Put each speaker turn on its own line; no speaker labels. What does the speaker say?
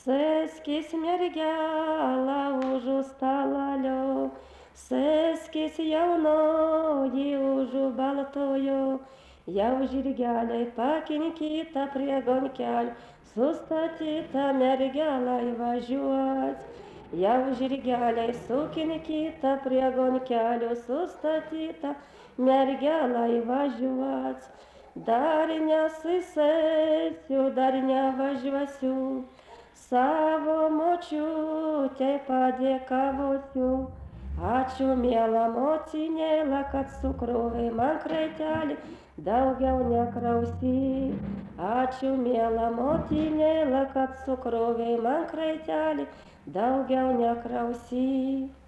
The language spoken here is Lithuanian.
Seskis mergela užu stalelio, seskis jaunoji užu baltojo, jau žirgeliai pakinkyta prie gonkelio, sustatyta mergela įvažiuot. Jau žirgeliai sukinkyta prie gonkelio, sustatyta mergela įvažiuot. Dar nesisėsiu, dar nevažiuosiu, savo močiutei padėkavosiu. Ačiū, miela motinėla, kad sukrovei man kraitelį, daugiau nekrausi. Ačiū, miela motinėla, kad sukrovei man kraitelį, daugiau nekrausi.